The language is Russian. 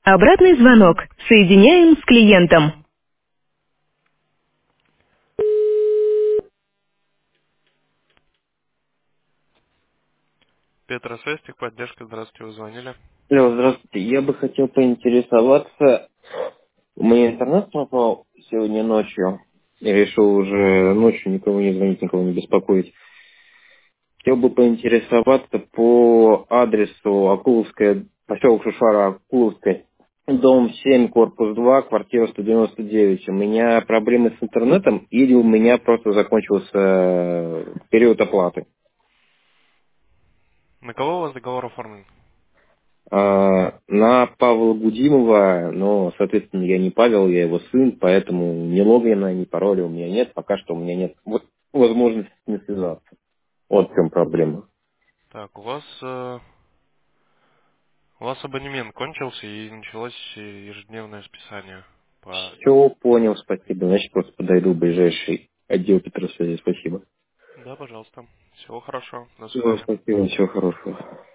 Обратный звонок. Соединяем с клиентом. Петросвязь, техподдержка, здравствуйте, вы звонили. Алло, здравствуйте. Я бы хотел поинтересоваться. У меня интернет пропал сегодня ночью. Я решил уже ночью никого не звонить, никого не беспокоить. Хотел бы поинтересоваться по адресу Акуловская, поселок Шушара, Акуловская, дом 7, корпус 2, квартира 199. У меня проблемы с интернетом или у меня просто закончился период оплаты? На кого у вас договор оформлен? На Павла Гудимова, но, соответственно, я не Павел, я его сын, поэтому ни логина, ни пароля у меня нет. Пока что у меня нет возможности с ним связаться. Вот в чем проблема. Так, у вас абонемент кончился и началось ежедневное списание по... Все, понял, спасибо. Значит, просто подойду в ближайший отдел Петросвязи. Спасибо. Да, пожалуйста. Всего хорошего. До Всего свидания. спасибо, всего хорошего.